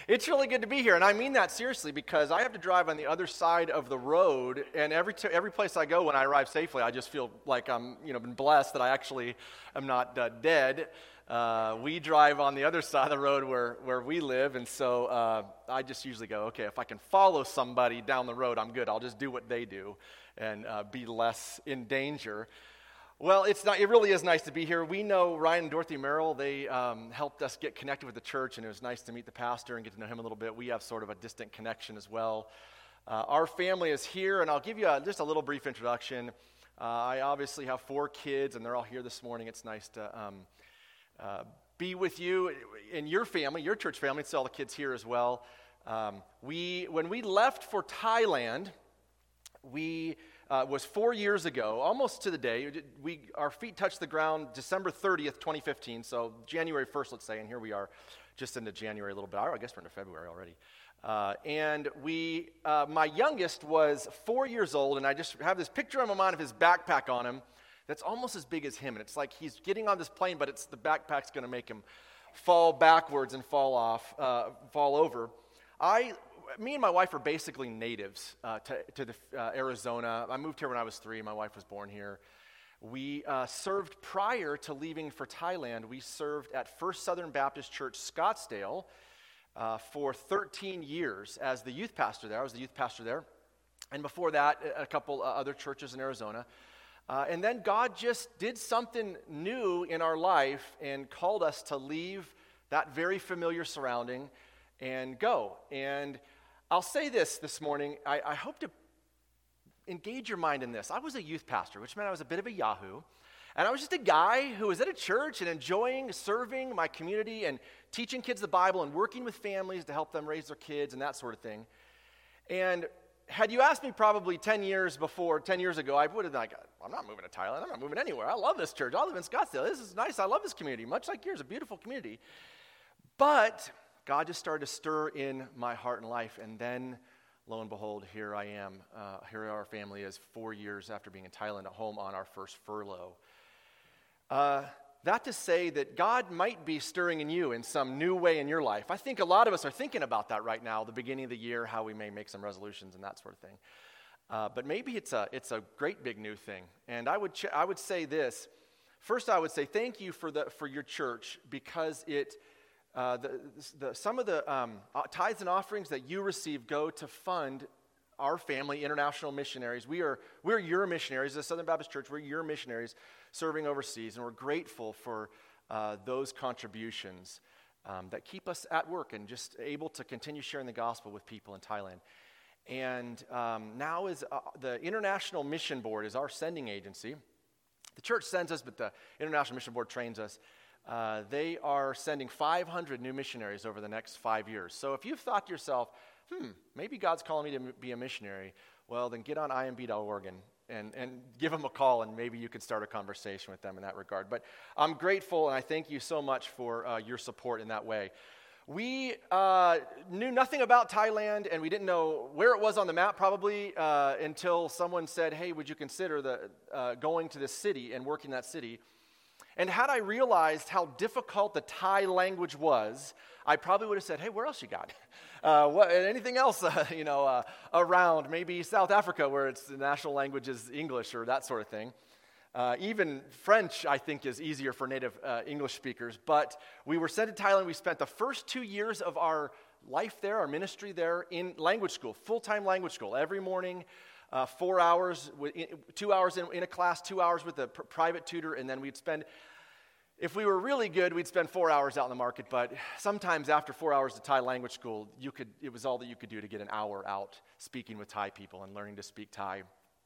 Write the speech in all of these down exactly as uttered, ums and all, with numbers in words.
It's really good to be here, and I mean that seriously because I have to drive on the other side of the road, and every t- every place I go when I arrive safely, I just feel like I'm, you know, been blessed that I actually am not uh, dead. Uh, we drive on the other side of the road where, where we live, and so uh, I just usually go, okay, if I can follow somebody down the road, I'm good. I'll just do what they do and uh, be less in danger. Well, it's not. It really is nice to be here. We know Ryan and Dorothy Merrill. They um, helped us get connected with the church, and it was nice to meet the pastor and get to know him a little bit. We have sort of a distant connection as well. Uh, our family is here, and I'll give you a, just a little brief introduction. Uh, I obviously have four kids, and they're all here this morning. It's nice to um, uh, be with you in your family, your church family. It's all the kids here as well. Um, we, when we left for Thailand, we... Uh, was four years ago, almost to the day. We our feet touched the ground December thirtieth, twenty fifteen, so January first, let's say, and here we are just into January a little bit. I guess we're into February already. Uh, and we, uh, my youngest was four years old, and I just have this picture in my mind of his backpack on him that's almost as big as him, and it's like he's getting on this plane, but it's the backpack's going to make him fall backwards and fall off, uh, fall over. I... Me and my wife are basically natives uh, to, to the, uh, Arizona. I moved here when I was three. My wife was born here. We uh, served prior to leaving for Thailand. We served at First Southern Baptist Church, Scottsdale, uh, for thirteen years as the youth pastor there. I was the youth pastor there. And before that, a couple uh, other churches in Arizona. Uh, and then God just did something new in our life and called us to leave that very familiar surrounding and go. And I'll say this this morning. I, I hope to engage your mind in this. I was a youth pastor, which meant I was a bit of a yahoo. And I was just a guy who was at a church and enjoying serving my community and teaching kids the Bible and working with families to help them raise their kids and that sort of thing. And had you asked me probably ten years before, ten years ago, I would have been like, I'm not moving to Thailand. I'm not moving anywhere. I love this church. I live in Scottsdale. This is nice. I love this community. Much like yours, a beautiful community. But God just started to stir in my heart and life, and then, lo and behold, here I am. Uh, here our family is four years after being in Thailand at home on our first furlough. Uh, that to say that God might be stirring in you in some new way in your life. I think a lot of us are thinking about that right now, the beginning of the year, how we may make some resolutions and that sort of thing. Uh, but maybe it's a it's a great big new thing. And I would ch- I would say this. First, I would say thank you for the for your church because it. Uh, the, the, some of the um, tithes and offerings that you receive go to fund our family, international missionaries. We are we're your missionaries, the Southern Baptist Church. We're your missionaries serving overseas, and we're grateful for uh, those contributions um, that keep us at work and just able to continue sharing the gospel with people in Thailand. And um, now is uh, the International Mission Board is our sending agency. The church sends us, but the International Mission Board trains us. Uh, they are sending five hundred new missionaries over the next five years. So if you've thought to yourself, hmm, maybe God's calling me to m- be a missionary, well, then get on I M B dot org and, and, and give them a call, and maybe you can start a conversation with them in that regard. But I'm grateful, and I thank you so much for uh, your support in that way. We uh, knew nothing about Thailand, and we didn't know where it was on the map probably uh, until someone said, hey, would you consider the uh, going to this city and working in that city? And had I realized how difficult the Thai language was, I probably would have said, hey, where else you got? Uh, what, anything else, uh, you know, uh, around? Maybe South Africa, where it's the national language is English or that sort of thing. Uh, even French, I think, is easier for native uh, English speakers. But we were sent to Thailand. We spent the first two years of our life there, our ministry there, in language school, full-time language school. Every morning, uh, four hours, two hours in, in a class, two hours with a pr- private tutor, and then we'd spend... If we were really good, we'd spend four hours out in the market, but sometimes after four hours of Thai language school, you could it was all that you could do to get an hour out speaking with Thai people and learning to speak Thai.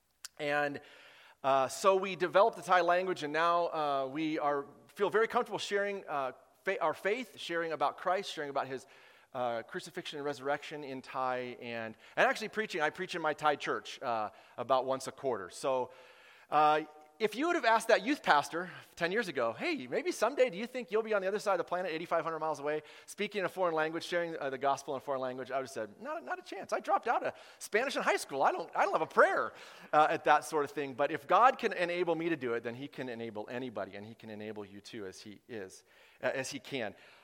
And uh, so we developed the Thai language, and now uh, we are feel very comfortable sharing uh, fa- our faith, sharing about Christ, sharing about his uh, crucifixion and resurrection in Thai, and, and actually preaching. I preach in my Thai church uh, about once a quarter. So uh if you would have asked that youth pastor ten years ago, hey, maybe someday do you think you'll be on the other side of the planet, eighty-five hundred miles away, speaking a foreign language, sharing uh, the gospel in a foreign language, I would have said, not, not a chance. I dropped out of Spanish in high school. I don't I don't have a prayer uh, at that sort of thing. But if God can enable me to do it, then he can enable anybody, and he can enable you too as he is, uh, as he can.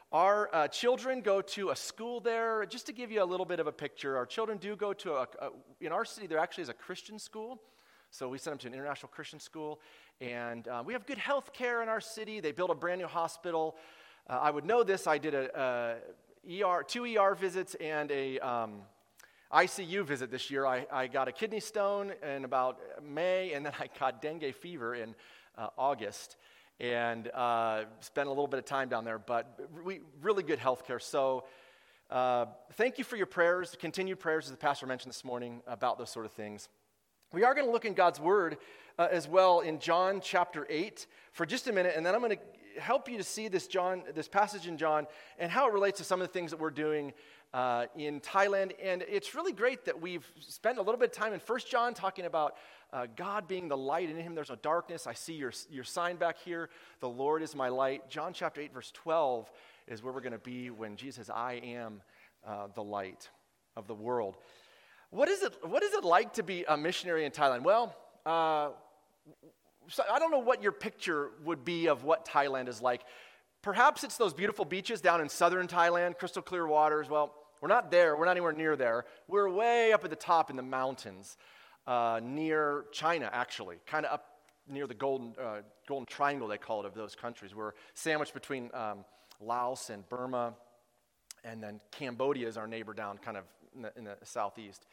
Our uh, children go to a school there. Just to give you a little bit of a picture, our children do go to, a, a in our city, there actually is a Christian school. So we send them to an international Christian school. And uh, we have good health care in our city. They built a brand new hospital. Uh, I would know this. I did a, a E R, two E R visits and a um, I C U visit this year. I, I got a kidney stone in about May, and then I got dengue fever in uh, August. And uh, spent a little bit of time down there, but we, really good health care. So uh, thank you for your prayers, continued prayers, as the pastor mentioned this morning, about those sort of things. We are going to look in God's Word uh, as well in John chapter eight for just a minute, and then I'm going to help you to see this John, this passage in John and how it relates to some of the things that we're doing uh, in Thailand. And it's really great that we've spent a little bit of time in First John talking about uh, God being the light, and in him there's no darkness. I see your, your sign back here, the Lord is my light. John chapter eight, verse twelve is where we're going to be when Jesus says, I am uh, the light of the world. What is it, what is it like to be a missionary in Thailand? Well, uh, so I don't know what your picture would be of what Thailand is like. Perhaps it's those beautiful beaches down in southern Thailand, crystal clear waters. Well, we're not there. We're not anywhere near there. We're way up at the top in the mountains, uh, near China, actually, kind of up near the Golden uh, Golden Triangle, they call it, of those countries. We're sandwiched between um, Laos and Burma, and then Cambodia is our neighbor down kind of in the, in the southeast.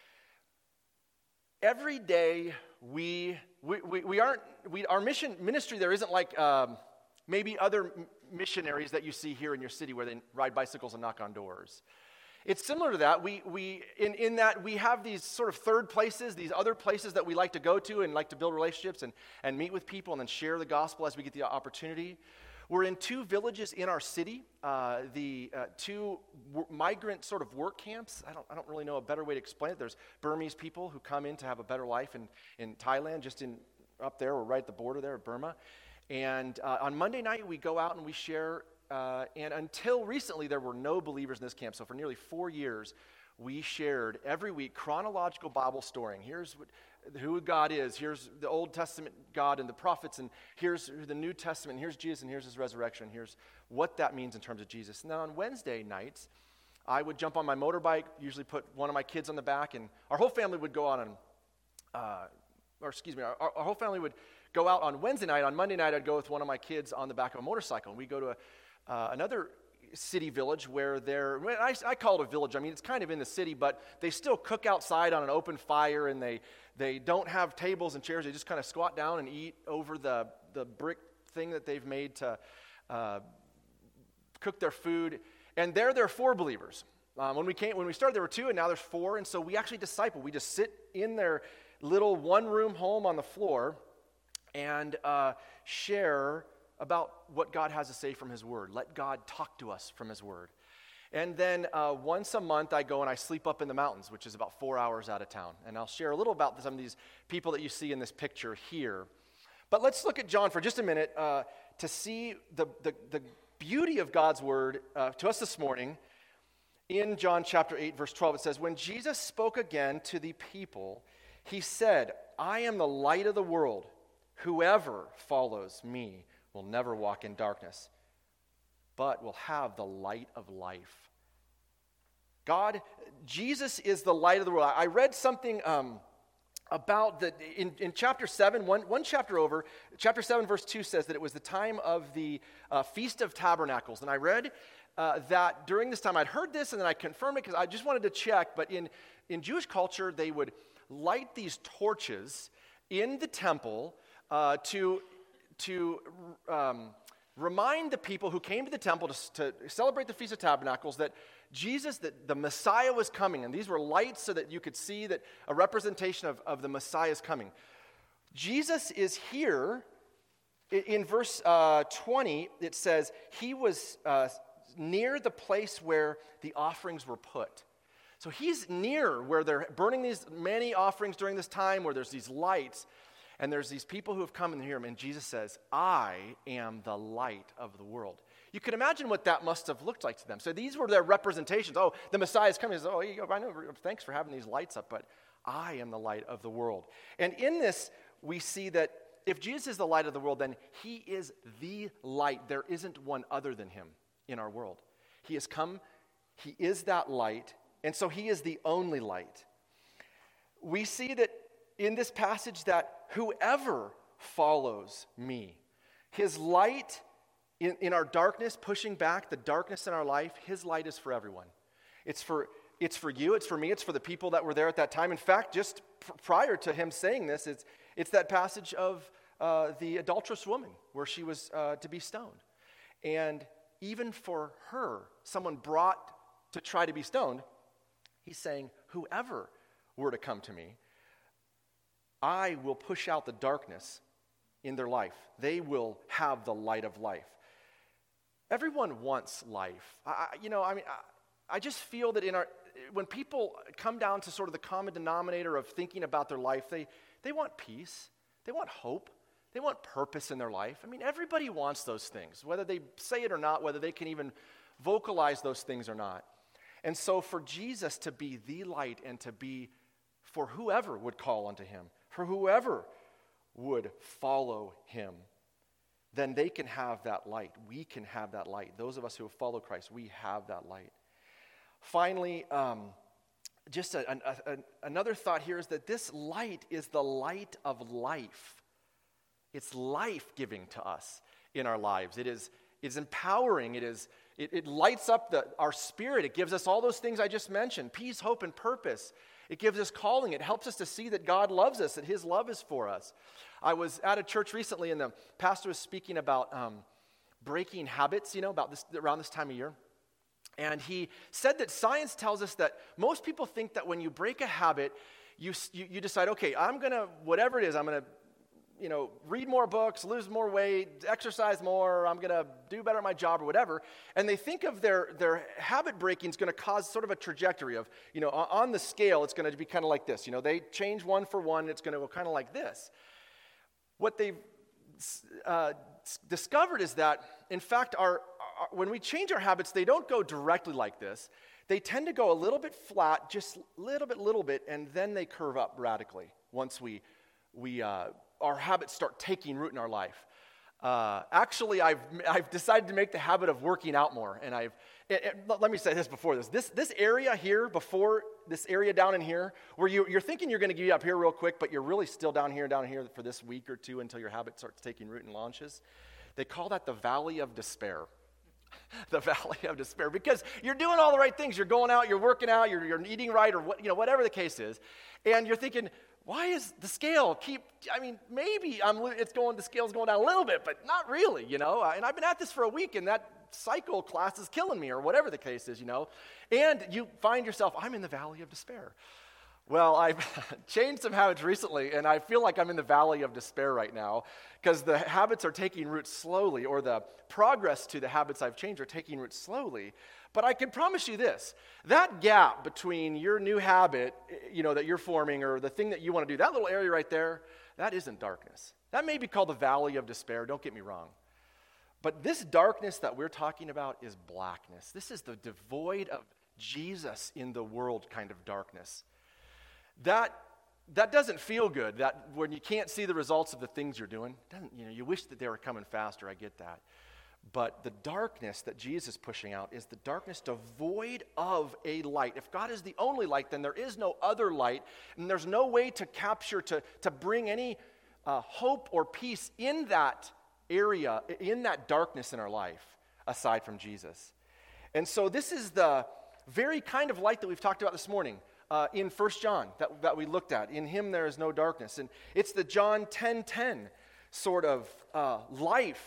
Every day we we we, we aren't we our mission ministry there isn't like um, maybe other missionaries that you see here in your city where they ride bicycles and knock on doors. It's similar to that. We we in, in that we have these sort of third places, these other places that we like to go to and like to build relationships and, and meet with people and then share the gospel as we get the opportunity. We're in two villages in our city, uh, the uh, two w- migrant sort of work camps. I don't, I don't really know a better way to explain it. There's Burmese people who come in to have a better life in, in Thailand, just in up there or right at the border there at Burma. And uh, on Monday night, we go out and we share. Uh, and until recently, there were no believers in this camp. So for nearly four years, we shared every week chronological Bible storying. Here's what, who God is. Here's the Old Testament God and the prophets. And here's the New Testament. Here's Jesus, and here's his resurrection. Here's what that means in terms of Jesus. And then on Wednesday nights, I would jump on my motorbike, usually put one of my kids on the back, and our whole family would go out on, uh, or excuse me, our, our whole family would go out on Wednesday night. On Monday night, I'd go with one of my kids on the back of a motorcycle, and we'd go to a Uh, another city village where they're, I, I call it a village, I mean, it's kind of in the city, but they still cook outside on an open fire, and they, they don't have tables and chairs. They just kind of squat down and eat over the, the brick thing that they've made to uh, cook their food. And there, there are four believers. Um, when we came, when we started, there were two, and now there's four, and so we actually disciple. We just sit in their little one-room home on the floor and uh, share about what God has to say from his word. Let God talk to us from his word. And then uh, once a month I go and I sleep up in the mountains, which is about four hours out of town. And I'll share a little about some of these people that you see in this picture here. But let's look at John for just a minute uh, to see the, the, the beauty of God's word uh, to us this morning. In John chapter eight, verse twelve, it says, when Jesus spoke again to the people, he said, I am the light of the world. Whoever follows me will never walk in darkness, but will have the light of life. God, Jesus is the light of the world. I read something um, about that in, in chapter seven, one, one chapter over, chapter seven, verse two says that it was the time of the uh, Feast of Tabernacles. And I read uh, that during this time, I'd heard this and then I confirmed it because I just wanted to check, but in, in Jewish culture, they would light these torches in the temple uh, to to um, remind the people who came to the temple to, to celebrate the Feast of Tabernacles that Jesus, that the Messiah was coming. And these were lights so that you could see that a representation of, of the Messiah is coming. Jesus is here. In, in verse uh, twenty, it says, he was uh, near the place where the offerings were put. So he's near where they're burning these many offerings during this time, where there's these lights. And there's these people who have come and hear him, and Jesus says, I am the light of the world. You can imagine what that must have looked like to them. So these were their representations. Oh, the Messiah is coming. He says, oh, I know, thanks for having these lights up, but I am the light of the world. And in this, we see that if Jesus is the light of the world, then he is the light. There isn't one other than him. in our world. He has come, he is that light, and so he is the only light. We see that in this passage that whoever follows me, his light in, in our darkness, pushing back the darkness in our life, his light is for everyone. It's for it's for you, it's for me, it's for the people that were there at that time. In fact, just pr- prior to him saying this, it's, it's that passage of uh, the adulterous woman where she was uh, to be stoned. And even for her, someone brought to try to be stoned, he's saying, whoever were to come to me, I will push out the darkness in their life. They will have the light of life. Everyone wants life. I, you know, I mean, I, I just feel that in our, when people come down to sort of the common denominator of thinking about their life, they, they want peace. They want hope. They want purpose in their life. I mean, everybody wants those things, whether they say it or not, whether they can even vocalize those things or not. And so for Jesus to be the light and to be for whoever would call unto him, for whoever would follow him, then they can have that light. We can have that light. Those of us who follow Christ, we have that light. Finally, um, just a, a, a, another thought here is that this light is the light of life. It's life-giving to us in our lives. It is, it's empowering. It is it, it lights up the, our spirit. It gives us all those things I just mentioned, peace, hope, and purpose. It gives us calling. It helps us to see that God loves us, that his love is for us. I was at a church recently, and the pastor was speaking about um, breaking habits, you know, about this around this time of year. And he said that science tells us that most people think that when you break a habit, you you, you decide, okay, I'm going to, whatever it is, I'm going to, you know, read more books, lose more weight, exercise more, I'm going to do better at my job or whatever. And they think of their, their habit breaking is going to cause sort of a trajectory of, you know, on the scale, it's going to be kind of like this. You know, they change one for one, it's going to go kind of like this. What they've uh, discovered is that, in fact, our, our when we change our habits, they don't go directly like this. They tend to go a little bit flat, just a little bit, little bit, and then they curve up radically once we we uh, our habits start taking root in our life. Uh, actually, I've I've decided to make the habit of working out more, and I've it, it, let me say this before this. This this area here, before this area down in here, where you, you're thinking you're going to get up here real quick, but you're really still down here, down here for this week or two until your habit starts taking root and launches. They call that the Valley of Despair. The Valley of Despair, because you're doing all the right things. You're going out, you're working out, you're, you're eating right, or what, you know, whatever the case is, and you're thinking, why is the scale keep, I mean, maybe I'm, it's going, the scale's going down a little bit, but not really, you know, and I've been at this for a week, and that cycle class is killing me, or whatever the case is, you know, and you find yourself, I'm in the Valley of Despair. Well, I've changed some habits recently, and I feel like I'm in the Valley of Despair right now, because the habits are taking root slowly, or the progress to the habits I've changed are taking root slowly. But I can promise you this, that gap between your new habit, you know, that you're forming, or the thing that you want to do, that little area right there, that isn't darkness. That may be called the Valley of Despair, don't get me wrong. But this darkness that we're talking about is blackness. This is the devoid of Jesus in the world kind of darkness. That that doesn't feel good, that when you can't see the results of the things you're doing. Doesn't, you know, you wish that they were coming faster, I get that. But the darkness that Jesus is pushing out is the darkness devoid of a light. If God is the only light, then there is no other light, and there's no way to capture, to, to bring any uh, hope or peace in that area, in that darkness in our life, aside from Jesus. And so this is the very kind of light that we've talked about this morning. Uh, in First John that, that we looked at. In him there is no darkness. And it's the John ten ten sort of uh, life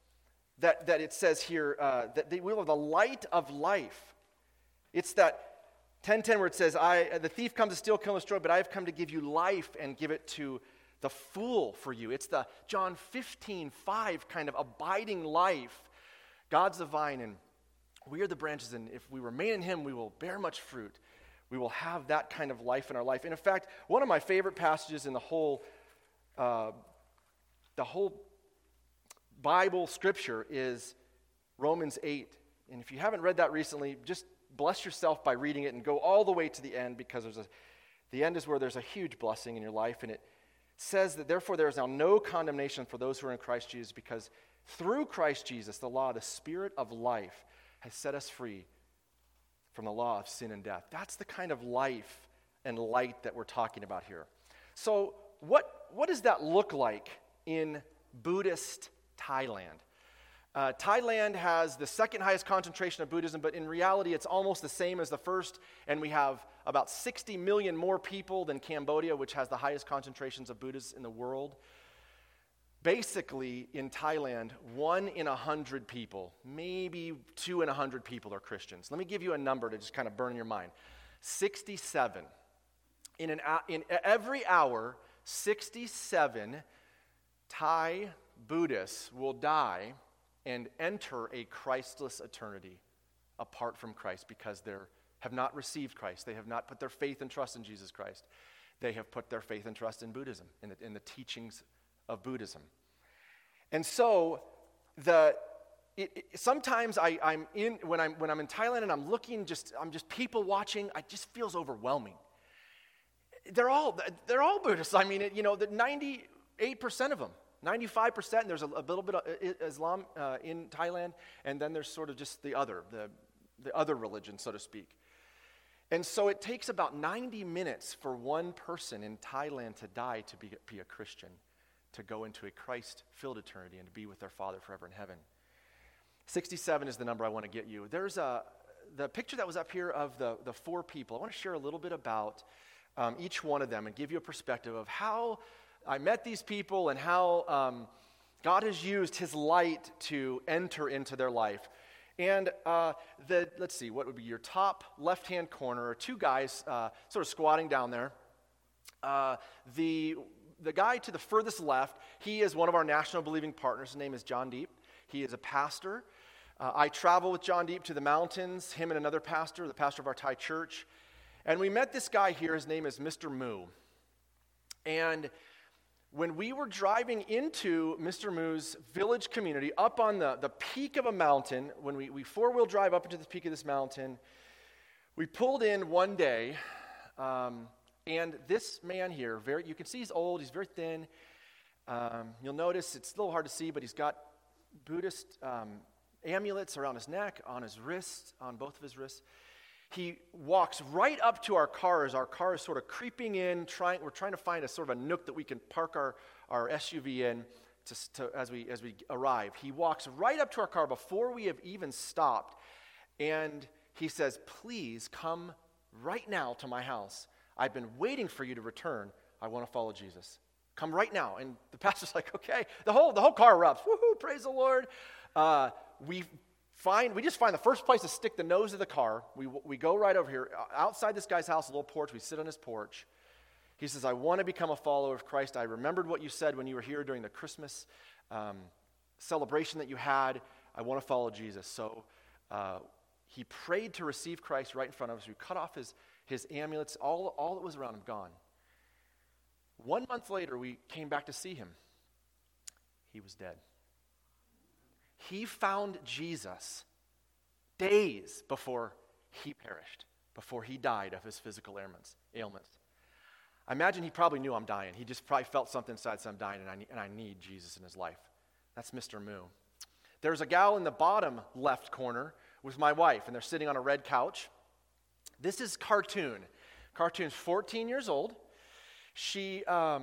that, that it says here, uh, that they will have the light of life. It's that ten ten where it says, "I the thief comes to steal, kill, and destroy, but I have come to give you life and give it to the full for you." It's the John fifteen five kind of abiding life. God's the vine, and we are the branches, and if we remain in him, we will bear much fruit. We will have that kind of life in our life. And in fact, one of my favorite passages in the whole, uh, the whole Bible scripture is Romans eight. And if you haven't read that recently, just bless yourself by reading it and go all the way to the end, because there's a, the end is where there's a huge blessing in your life. And it says that therefore there is now no condemnation for those who are in Christ Jesus, because through Christ Jesus, the law, the Spirit of life, has set us free from the law of sin and death. That's the kind of life and light that we're talking about here. So what, what does that look like in Buddhist Thailand? Uh, Thailand has the second highest concentration of Buddhism, but in reality it's almost the same as the first, and we have about sixty million more people than Cambodia, which has the highest concentrations of Buddhists in the world. Basically, in Thailand, one in a hundred people, maybe two in a hundred people are Christians. Let me give you a number to just kind of burn in your mind. sixty-seven. In, an, in every hour, sixty-seven Thai Buddhists will die and enter a Christless eternity apart from Christ because they have not received Christ. They have not put their faith and trust in Jesus Christ. They have put their faith and trust in Buddhism, in the, in the teachings of Buddhism. And so, the it, it, sometimes I, I'm in when I'm when I'm in Thailand and I'm looking, just I'm just people watching. It just feels overwhelming. They're all they're all Buddhists. I mean, it, you know, the ninety-eight percent of them. ninety-five percent, there's a, a little bit of Islam uh, in Thailand, and then there's sort of just the other, the, the other religion, so to speak. And so it takes about ninety minutes for one person in Thailand to die to be, be a Christian, to go into a Christ-filled eternity and to be with their Father forever in heaven. sixty-seven is the number I want to get you. There's a, the picture that was up here of the, the four people. I want to share a little bit about um, each one of them and give you a perspective of how I met these people and how um, God has used his light to enter into their life. And uh, the let's see, what would be your top left-hand corner are two guys uh, sort of squatting down there. Uh, the, the guy to the furthest left, he is one of our national believing partners. His name is John Deep. He is a pastor. Uh, I travel with John Deep to the mountains, him and another pastor, the pastor of our Thai church. And we met this guy here. His name is Mister Moo. And when we were driving into Mister Moo's village community, up on the, the peak of a mountain, when we, we four-wheel drive up into the peak of this mountain, we pulled in one day, um, and this man here, very you can see he's old, he's very thin. Um, you'll notice it's a little hard to see, but he's got Buddhist um, amulets around his neck, on his wrists, on both of his wrists. He walks right up to our car as our car is sort of creeping in. Trying, we're trying to find a sort of a nook that we can park our, our S U V in to, to, as we as we arrive. He walks right up to our car before we have even stopped, and he says, "Please come right now to my house. I've been waiting for you to return. I want to follow Jesus. Come right now." And the pastor's like, "Okay." The whole the whole car erupts. Woohoo! Praise the Lord. Uh, we. Find, we just find the first place to stick the nose of the car. We, we go right over here. Outside this guy's house, a little porch. We sit on his porch. He says, "I want to become a follower of Christ. I remembered what you said when you were here during the Christmas um, celebration that you had. I want to follow Jesus." So uh, he prayed to receive Christ right in front of us. We cut off his, his amulets. All, all that was around him gone. One month later, we came back to see him. He was dead. He found Jesus days before he perished, before he died of his physical ailments. ailments. I imagine he probably knew I'm dying. He just probably felt something inside, so I'm dying, and I, need, and I need Jesus in his life. That's Mister Moo. There's a gal in the bottom left corner with my wife, and they're sitting on a red couch. This is Cartoon. Cartoon's fourteen years old. She um,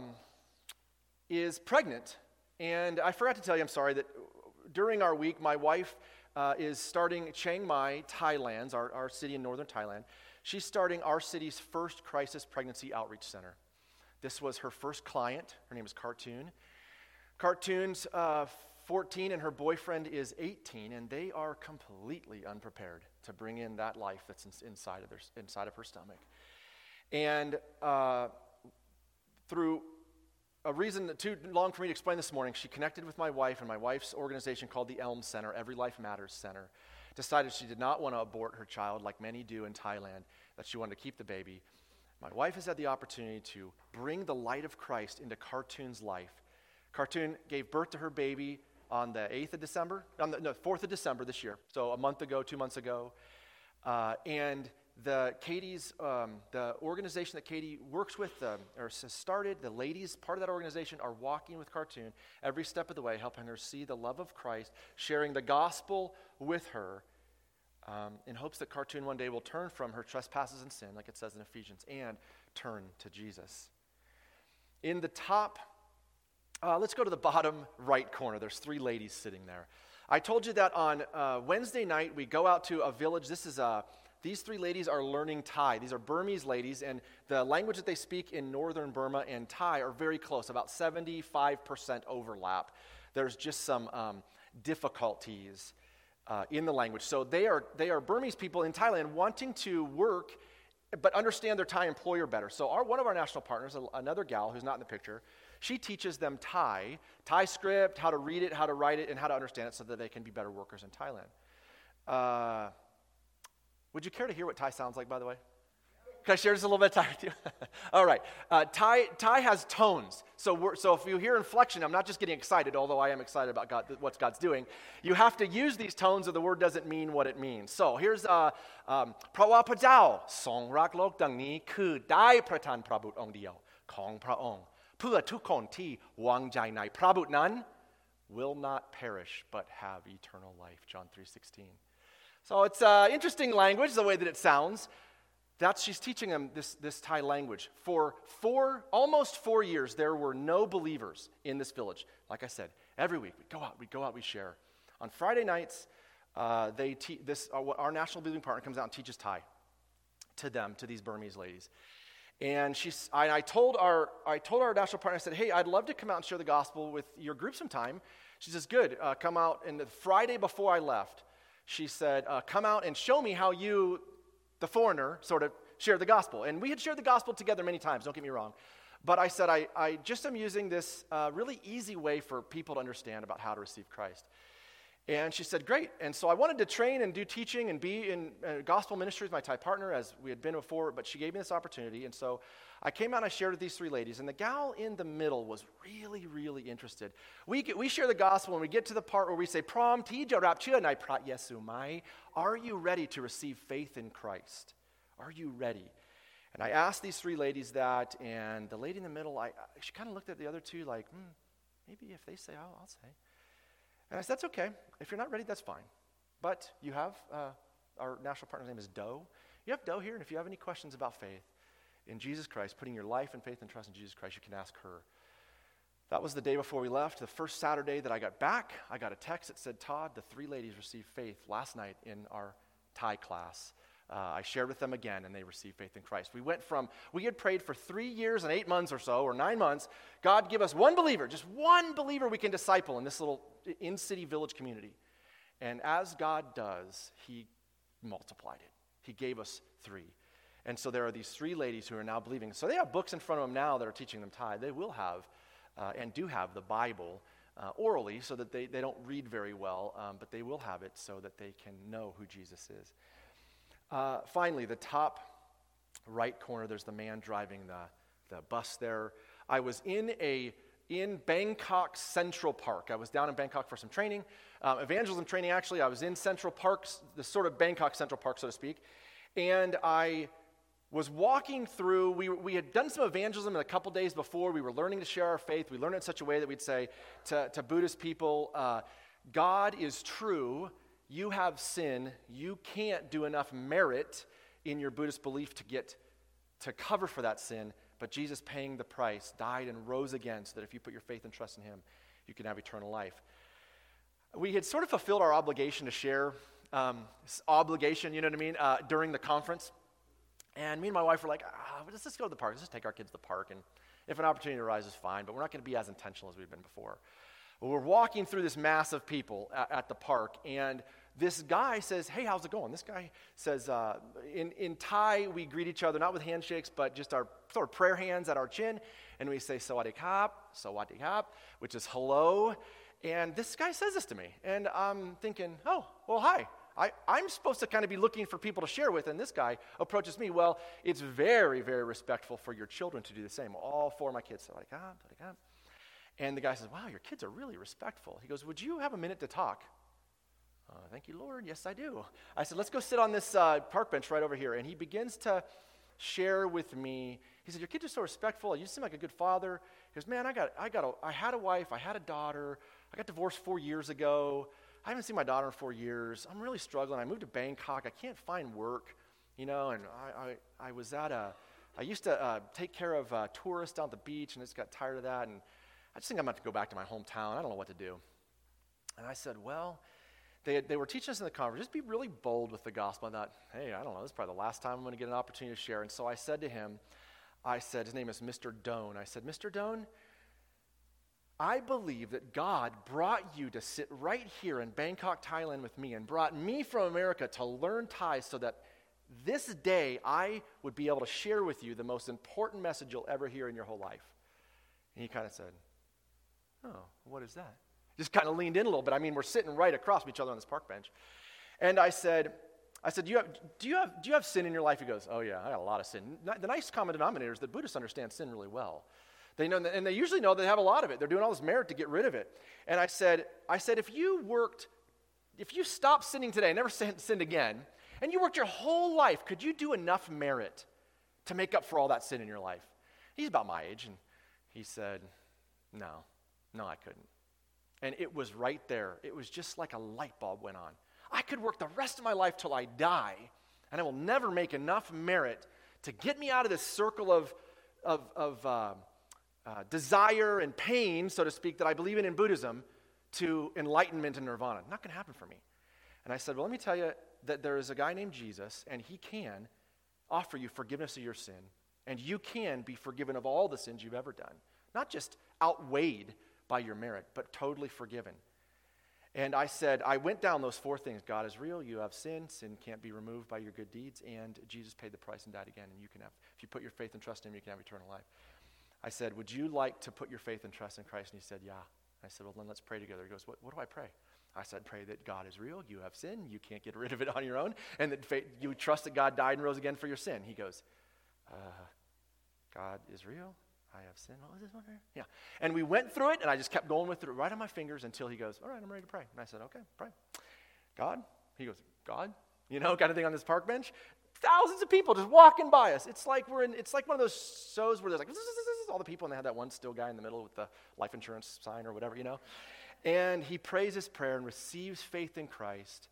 is pregnant, and I forgot to tell you, I'm sorry, that during our week, my wife uh, is starting Chiang Mai, Thailand, our, our city in northern Thailand. She's starting our city's first crisis pregnancy outreach center. This was her first client. Her name is Cartoon. Cartoon's uh, fourteen and her boyfriend is eighteen, and they are completely unprepared to bring in that life that's in, inside of their inside of her stomach. And uh, through a reason that too long for me to explain this morning, she connected with my wife, and my wife's organization called the Elm Center, Every Life Matters Center, decided she did not want to abort her child like many do in Thailand, that she wanted to keep the baby. My wife has had the opportunity to bring the light of Christ into Cartoon's life. Cartoon gave birth to her baby on the eighth of December, on the no, fourth of December this year, so a month ago, two months ago, uh, and The Katie's, um, the organization that Katie works with, um, or has started, the ladies, part of that organization, are walking with Cartoon every step of the way, helping her see the love of Christ, sharing the gospel with her. um, in hopes that Cartoon one day will turn from her trespasses and sin, like it says in Ephesians, and turn to Jesus. In the top, uh, let's go to the bottom right corner. There's three ladies sitting there. I told you that on uh, Wednesday night we go out to a village. This is a These three ladies are learning Thai. These are Burmese ladies, and the language that they speak in northern Burma and Thai are very close, about seventy-five percent overlap. There's just some um, difficulties uh, in the language. So they are they are Burmese people in Thailand wanting to work, but understand their Thai employer better. So our one of our national partners, another gal who's not in the picture, she teaches them Thai, Thai script, how to read it, how to write it, and how to understand it so that they can be better workers in Thailand. Uh, Would you care to hear what Thai sounds like, by the way? Can I share just a little bit of Thai with you? All right. Uh, Thai, Thai has tones. So we're, so if you hear inflection, I'm not just getting excited, although I am excited about God, what God's doing. You have to use these tones or the word doesn't mean what it means. So here's uh, um, เพราะว่าพระเจ้าทรงรักโลกดังนี้คือได้ประทานพระบุตรองค์เดียวของพระองค์เพื่อทุกคนที่วางใจในพระบุตรนั้น will not perish but have eternal life. John three sixteen. So it's uh, interesting language, the way that it sounds. That's, she's teaching them this, this Thai language. For four, almost four years, there were no believers in this village. Like I said, every week we'd go out, we'd go out, we'd share. On Friday nights, uh, they te- this uh, our national believing partner comes out and teaches Thai to them, to these Burmese ladies. And she's, I, I told our I told our national partner, I said, hey, I'd love to come out and share the gospel with your group sometime. She says, good, uh, come out. And the Friday before I left, she said, uh, come out and show me how you, the foreigner, sort of share the gospel. And we had shared the gospel together many times, don't get me wrong. But I said, I, I just am using this uh, really easy way for people to understand about how to receive Christ. And she said, great. And so I wanted to train and do teaching and be in uh, gospel ministry with my Thai partner as we had been before, but she gave me this opportunity. And so I came out and I shared with these three ladies. And the gal in the middle was really, really interested. We get, we share the gospel and we get to the part where we say, Prom ti jarap chua nai prat Yesu mai. Are you ready to receive faith in Christ? Are you ready? And I asked these three ladies that, and the lady in the middle, I, she kind of looked at the other two like, hmm, maybe if they say, I'll, I'll say. And I said, that's okay. If you're not ready, that's fine. But you have, uh, our national partner's name is Doe. You have Doe here, and if you have any questions about faith in Jesus Christ, putting your life and faith and trust in Jesus Christ, you can ask her. That was the day before we left. The first Saturday that I got back, I got a text that said, Todd, the three ladies received faith last night in our Thai class. Uh, I shared with them again, and they received faith in Christ. We went from, we had prayed for three years and eight months or so, or nine months. God, give us one believer, just one believer we can disciple in this little in-city village community. And as God does, he multiplied it. He gave us three. And so there are these three ladies who are now believing. So they have books in front of them now that are teaching them Thai. They will have, uh, and do have, the Bible uh, orally, so that they, they don't read very well, um, but they will have it so that they can know who Jesus is. Uh, finally, the top right corner, there's the man driving the, the bus there. I was in a in Bangkok Central Park. I was down in Bangkok for some training, uh, evangelism training actually. I was in Central Park, the sort of Bangkok Central Park, so to speak, and I was walking through. We, we had done some evangelism a couple days before. We were learning to share our faith. We learned it in such a way that we'd say to, to Buddhist people, uh, God is true. You have sin. You can't do enough merit in your Buddhist belief to get to cover for that sin, but Jesus paying the price, died and rose again so that if you put your faith and trust in him, you can have eternal life. We had sort of fulfilled our obligation to share, um, obligation, you know what I mean, uh, during the conference. And me and my wife were like, ah, let's just go to the park. Let's just take our kids to the park, and if an opportunity arises, fine, but we're not going to be as intentional as we've been before. Well, we're walking through this mass of people at, at the park, and this guy says, hey, how's it going? This guy says, uh, in, in Thai, we greet each other, not with handshakes, but just our sort of prayer hands at our chin, and we say, Sawadee Kap, Sawadee Kap, which is hello, and this guy says this to me, and I'm thinking, oh, well, hi. I, I'm supposed to kind of be looking for people to share with, and this guy approaches me. Well, it's very, very respectful for your children to do the same. All four of my kids, Sawadee Kap, Sawadee Kap. And the guy says, wow, your kids are really respectful. He goes, would you have a minute to talk? Uh, thank you, Lord. Yes, I do. I said, let's go sit on this uh, park bench right over here. And he begins to share with me. He said, your kids are so respectful. You seem like a good father. He goes, man, I got, I got, a, I had a wife. I had a daughter. I got divorced four years ago. I haven't seen my daughter in four years. I'm really struggling. I moved to Bangkok. I can't find work, you know, and I, I, I was at a, I used to uh, take care of uh, tourists down at the beach, and I just got tired of that, and I just think I'm going to have to go back to my hometown. I don't know what to do. And I said, well, they, they were teaching us in the conference, just be really bold with the gospel. I thought, hey, I don't know, this is probably the last time I'm going to get an opportunity to share. And so I said to him, I said, his name is Mister Doan. I said, Mister Doan, I believe that God brought you to sit right here in Bangkok, Thailand with me and brought me from America to learn Thai so that this day I would be able to share with you the most important message you'll ever hear in your whole life. And he kind of said, oh, what is that? Just kind of leaned in a little bit. I mean, we're sitting right across from each other on this park bench. And I said, I said, do you have, do you have, do you have sin in your life? He goes, oh yeah, I got a lot of sin. The nice common denominator is that Buddhists understand sin really well. They know, and they usually know they have a lot of it. They're doing all this merit to get rid of it. And I said, I said, if you worked, if you stopped sinning today, never sinned again, and you worked your whole life, could you do enough merit to make up for all that sin in your life? He's about my age, and he said, no, no, I couldn't. And it was right there. It was just like a light bulb went on. I could work the rest of my life till I die, and I will never make enough merit to get me out of this circle of, of, of uh, uh, desire and pain, so to speak, that I believe in in Buddhism, to enlightenment and nirvana. Not going to happen for me. And I said, well, let me tell you that there is a guy named Jesus, and he can offer you forgiveness of your sin, and you can be forgiven of all the sins you've ever done. Not just outweighed by your merit, but totally forgiven. And I said, I went down those four things. God is real, you have sin, sin can't be removed by your good deeds, and Jesus paid the price and died again, and you can have, if you put your faith and trust in him, you can have eternal life. I said, would you like to put your faith and trust in Christ? And he said, yeah. I said, well, then let's pray together. He goes, what, what do I pray? I said, pray that God is real, you have sin, you can't get rid of it on your own, and that faith, you trust that God died and rose again for your sin. He goes, uh, God is real, I have sin. What was this one here? Yeah. And we went through it, and I just kept going with it right on my fingers until he goes, all right, I'm ready to pray. And I said, okay, pray. God? He goes, God? You know, kind of thing on this park bench. Thousands of people just walking by us. It's like we're in, it's like one of those shows where there's like all the people, and they have that one still guy in the middle with the life insurance sign or whatever, you know. And he prays his prayer and receives faith in Christ.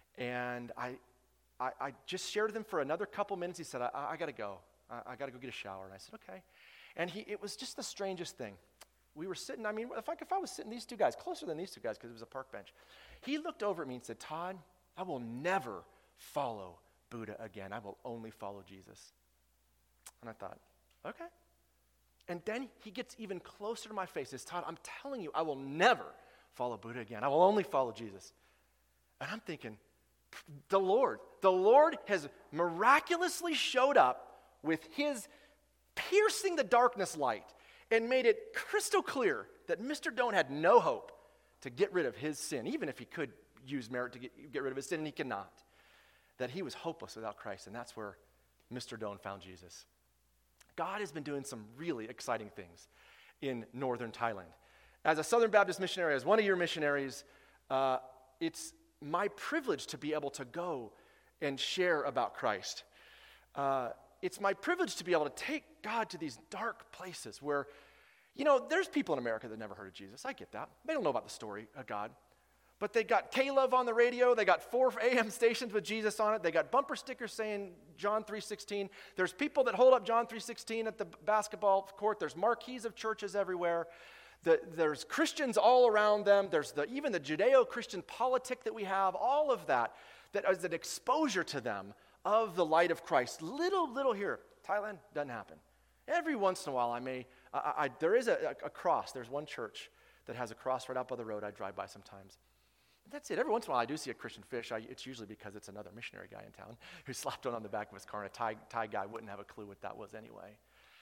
And I I, I just shared with him for another couple minutes. He said, I, I got to go. I, I got to go get a shower. And I said, okay. And he, it was just the strangest thing. We were sitting, I mean, if I, if I was sitting these two guys, closer than these two guys because it was a park bench, he looked over at me and said, Todd, I will never follow Buddha again. I will only follow Jesus. And I thought, okay. And then he gets even closer to my face and says, Todd, I'm telling you, I will never follow Buddha again. I will only follow Jesus. And I'm thinking, the Lord, the Lord has miraculously showed up with his piercing the darkness light and made it crystal clear that Mister Doan had no hope to get rid of his sin, even if he could use merit to get, get rid of his sin, and he cannot. That he was hopeless without Christ, and that's where Mister Doan found Jesus. God has been doing some really exciting things in northern Thailand. As a Southern Baptist missionary, as one of your missionaries, uh, it's my privilege to be able to go and share about Christ. Uh, it's my privilege to be able to take God to these dark places where, you know, there's people in America that never heard of Jesus. I get that. They don't know about the story of God. But they got K-Love on the radio. They got four A M stations with Jesus on it. They got bumper stickers saying John three sixteen. There's people that hold up John three sixteen at the basketball court. There's marquees of churches everywhere. The, there's Christians all around them. There's the, even the Judeo-Christian politic that we have, all of that, that is an exposure to them of the light of Christ. Little, little here. Thailand, doesn't happen. Every once in a while, I may, I, I, there is a, a cross. There's one church that has a cross right up on the road I drive by sometimes. That's it. Every once in a while, I do see a Christian fish. I, it's usually because it's another missionary guy in town who slapped one on the back of his car, and a Thai, Thai guy wouldn't have a clue what that was anyway.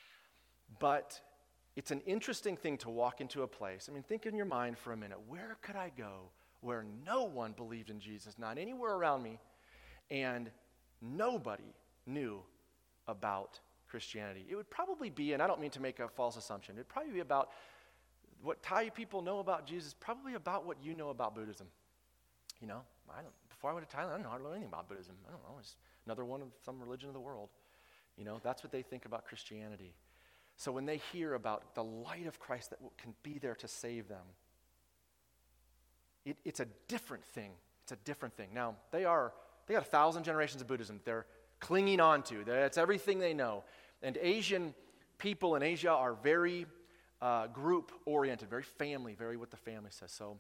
But it's an interesting thing to walk into a place. I mean, think in your mind for a minute. Where could I go where no one believed in Jesus, not anywhere around me, and nobody knew about Christianity? It would probably be, and I don't mean to make a false assumption, it would probably be about what Thai people know about Jesus, probably about what you know about Buddhism. You know, I don't, before I went to Thailand, I didn't know how to learn anything about Buddhism. I don't know, it's another one of some religion of the world. You know, that's what they think about Christianity. So when they hear about the light of Christ that can be there to save them, it, it's a different thing. It's a different thing. Now, they are, they got a thousand generations of Buddhism they're clinging on to. That's everything they know. And Asian people in Asia are very uh, group-oriented, very family, very what the family says. So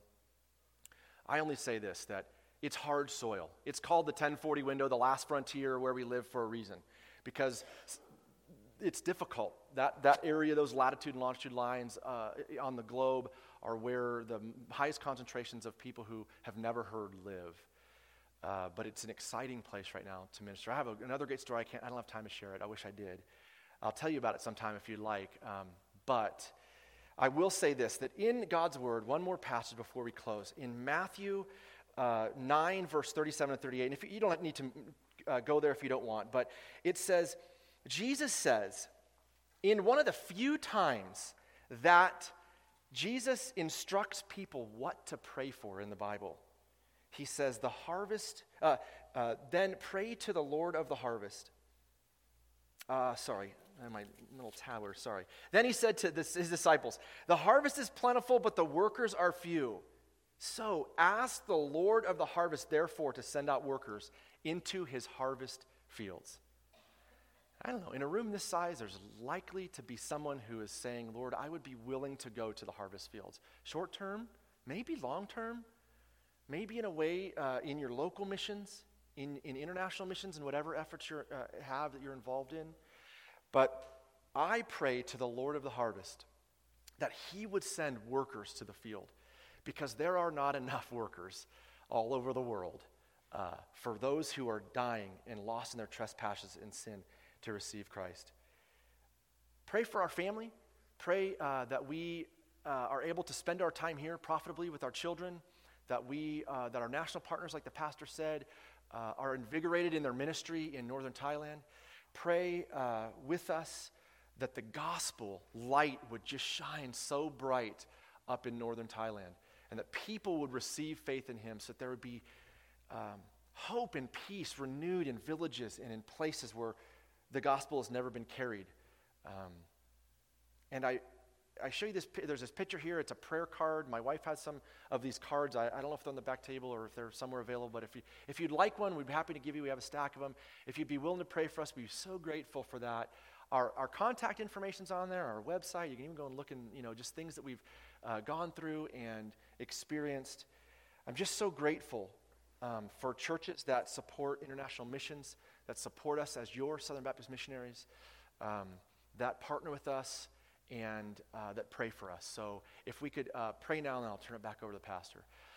I only say this, that it's hard soil. It's called the ten forty window, the last frontier where we live for a reason. Because it's difficult. That that area, those latitude and longitude lines uh, on the globe are where the highest concentrations of people who have never heard live. Uh, but it's an exciting place right now to minister. I have a, another great story. I can't. I don't have time to share it. I wish I did. I'll tell you about it sometime if you'd like. Um, but I will say this, that in God's Word, one more passage before we close. In Matthew uh, nine, verse thirty-seven and thirty-eight, and if you, you don't need to uh, go there if you don't want, but it says, Jesus says, in one of the few times that Jesus instructs people what to pray for in the Bible, he says, the harvest, uh, uh, then pray to the Lord of the harvest. Uh, sorry, my little tower, sorry. Then he said to this, his disciples, the harvest is plentiful, but the workers are few. So ask the Lord of the harvest, therefore, to send out workers into his harvest fields. I don't know, in a room this size, there's likely to be someone who is saying, Lord, I would be willing to go to the harvest fields. Short term, maybe long term, maybe in a way uh, in your local missions, in, in international missions, and whatever efforts you uh, have that you're involved in. But I pray to the Lord of the harvest that he would send workers to the field, because there are not enough workers all over the world uh, for those who are dying and lost in their trespasses and sin to receive Christ. Pray for our family. Pray uh, that we uh, are able to spend our time here profitably with our children, that we, uh, that our national partners, like the pastor said, uh, are invigorated in their ministry in northern Thailand. Pray uh, with us that the gospel light would just shine so bright up in northern Thailand, and that people would receive faith in him, so that there would be um, hope and peace renewed in villages and in places where the gospel has never been carried. Um, and I I show you this, there's this picture here, it's a prayer card. My wife has some of these cards. I, I don't know if they're on the back table or if they're somewhere available, but if, you, if you'd like one, we'd be happy to give you, we have a stack of them. If you'd be willing to pray for us, we'd be so grateful for that. Our, our contact information's on there, our website, you can even go and look and, you know, just things that we've uh, gone through and experienced. I'm just so grateful um, for churches that support international missions, that support us as your Southern Baptist missionaries, um, that partner with us, and uh, that pray for us. So if we could uh, pray now, and then I'll turn it back over to the pastor.